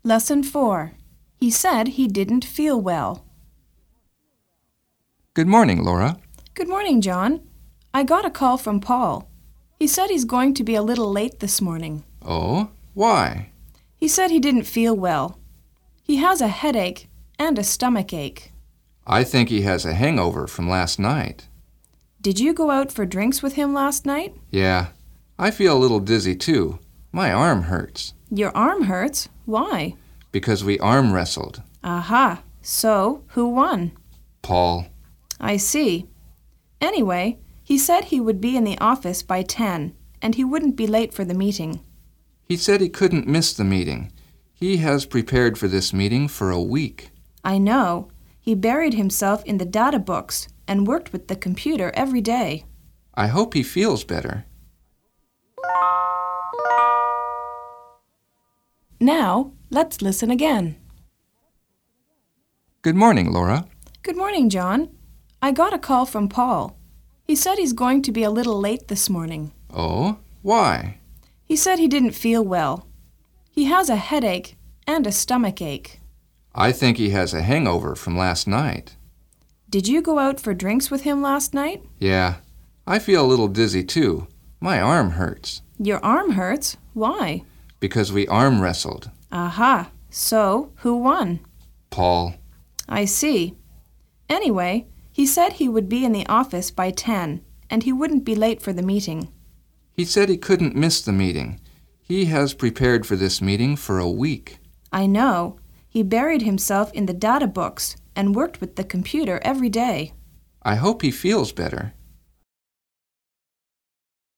Lesson 4. He said he didn't feel well. Good morning, Laura. Good morning, John. I got a call from Paul. He said he's going to be a little late this morning. Oh, why? He said he didn't feel well. He has a headache and a stomach ache. I think he has a hangover from last night. Did you go out for drinks with him last night? Yeah, I feel a little dizzy too. My arm hurts. Your arm hurts? Why? Because we arm wrestled. Aha. So, who won? Paul. I see. Anyway, he said he would be in the office by 10, and he wouldn't be late for the meeting. He said he couldn't miss the meeting. He has prepared for this meeting for a week. I know. He buried himself in the data books and worked with the computer every day. I hope he feels better. Now, let's listen again. Good morning, Laura. Good morning, John. I got a call from Paul. He said he's going to be a little late this morning. Oh, why? He said he didn't feel well. He has a headache and a stomach ache. I think he has a hangover from last night. Did you go out for drinks with him last night? Yeah, I feel a little dizzy too. My arm hurts. Your arm hurts? Why? Because we arm wrestled. Aha. So, who won? Paul. I see. Anyway, he said he would be in the office by 10, and he wouldn't be late for the meeting. He said he couldn't miss the meeting. He has prepared for this meeting for a week. I know. He buried himself in the data books and worked with the computer every day. I hope he feels better.